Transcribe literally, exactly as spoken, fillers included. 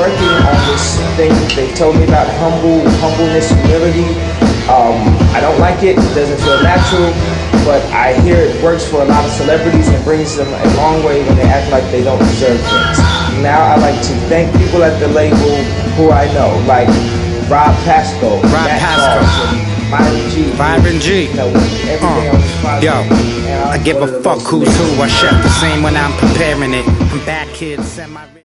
working on this thing they told me about humble, humbleness, humility. Um, I don't like it. It doesn't feel natural. But I hear it works for a lot of celebrities and brings them a long way when they act like they don't deserve things. Now I like to thank people at the label who I know, like Rob Pasco, Rob Matt Pasco, Carlson, Myron G. Byron G. You know, everything uh, on this project. Yo, I I give a fuck who's who. I chef the same when I'm preparing it. I'm back, kids. Send my